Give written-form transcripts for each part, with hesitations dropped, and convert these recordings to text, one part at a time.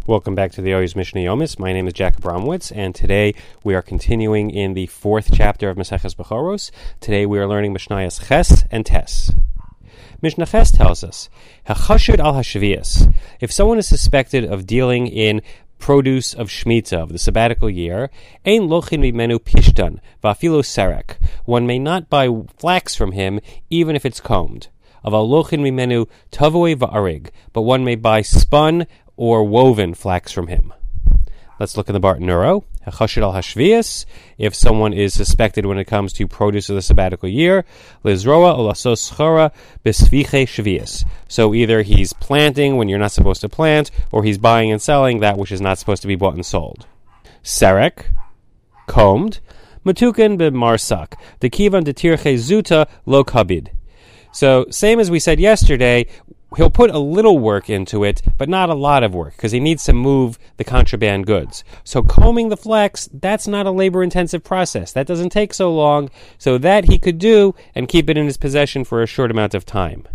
Welcome back to the Oyuz Mishnah Yomis. My name is Jack Abramowitz, and today we are continuing in the 4th chapter of Maseches Bechoros. Today we are learning Mishnayos Ches and Tes. Mishnah Ches tells us, Hachashud al hashvias. If someone is suspected of dealing in produce of Shemitah, of the sabbatical year, ein lochin mimenu pishtan, va'afilo serek. One may not buy flax from him, even if it's combed. Aval lochin mimenu tavoi va'arig. But one may buy spun or woven flax from him. Let's look in the Barton Neuro. Hachashud al hashvias. If someone is suspected when it comes to produce of the sabbatical year, lizroa olasos chara besviche shvias. So either he's planting when you're not supposed to plant, or he's buying and selling that which is not supposed to be bought and sold. Serek, combed. Matukan b'marsak. The kivan detirche zuta lo kabid. So same as we said yesterday, he'll put a little work into it, but not a lot of work, because he needs to move the contraband goods. So combing the flax, that's not a labor-intensive process. That doesn't take so long, so that he could do and keep it in his possession for a short amount of time.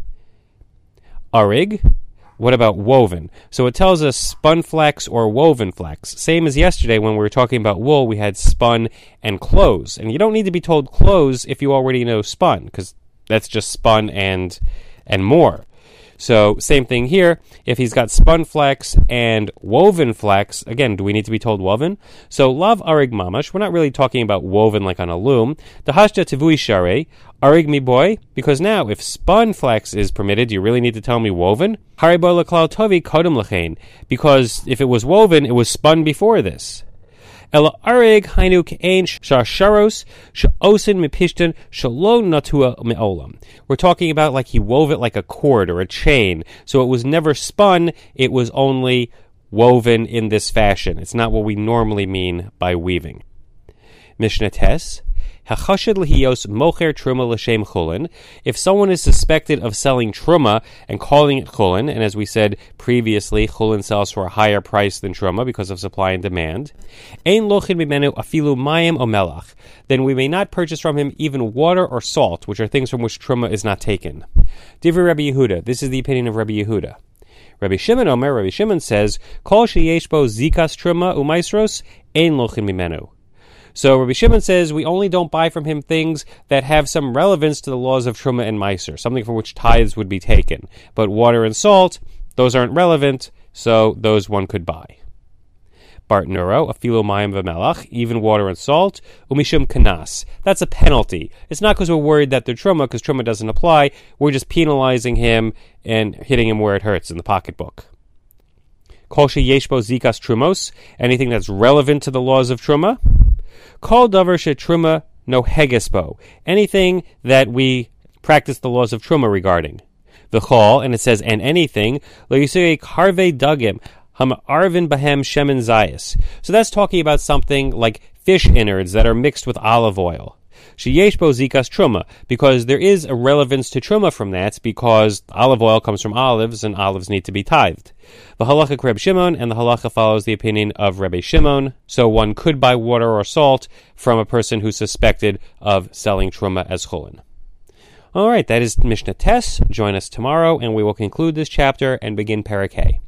Arig, what about woven? So it tells us spun flax or woven flax. Same as yesterday when we were talking about wool, we had spun and clothes. And you don't need to be told clothes if you already know spun, because that's just spun and more. So, same thing here. If he's got spun flax and woven flax, again, do we need to be told woven? So, lav arig mamash, we're not really talking about woven like on a loom. Dahashta tivui share, arig mi boy, because now, if spun flax is permitted, do you really need to tell me woven? Haribo laklal tovi kodem lechein, because if it was woven, it was spun before this. Ela arig hainu ke'ein sharsharos she'osin mipishtan shelo natua me'olam. We're talking about like he wove it like a cord or a chain. So it was never spun, it was only woven in this fashion. It's not what we normally mean by weaving. Mishnah Tes. Hachashud lihiyos mocher truma l'shem chulin. If someone is suspected of selling truma and calling it chulin, and as we said previously, chulin sells for a higher price than truma because of supply and demand, ein lochin mimenu afilu mayim o melach. Then we may not purchase from him even water or salt, which are things from which truma is not taken. Divrei Rabbi Yehuda. This is the opinion of Rabbi Yehuda. Rabbi Shimon Omer. Rabbi Shimon says, Kol sheyesh bo zikas truma umaisros ein lochin mimenu. So Rabbi Shimon says we only don't buy from him things that have some relevance to the laws of Truma and Meiser, something for which tithes would be taken. But water and salt, those aren't relevant, so those one could buy. Barton Neuro, afilo mayim v'melach, even water and salt, umishum kanas. That's a penalty. It's not because we're worried that they're Truma, because Truma doesn't apply. We're just penalizing him and hitting him where it hurts in the pocketbook. Kol sheyesh bo zikas trumos, anything that's relevant to the laws of Truma. Kol davar shetruma no hegesbo, anything that we practice the laws of Truma regarding. V'chol, and it says, and anything, lo yisei karvei dagim, ha'arvin bahem shemen zayis. So that's talking about something like fish innards that are mixed with olive oil. Sheyesh bo zikas truma, because there is a relevance to truma from that, because olive oil comes from olives, and olives need to be tithed. The halacha Reb Shimon, and the halacha follows the opinion of Rabbi Shimon, so one could buy water or salt from a person who's suspected of selling truma as chulin. All right, that is Mishnah Tes. Join us tomorrow, and we will conclude this chapter and begin Perek Hey.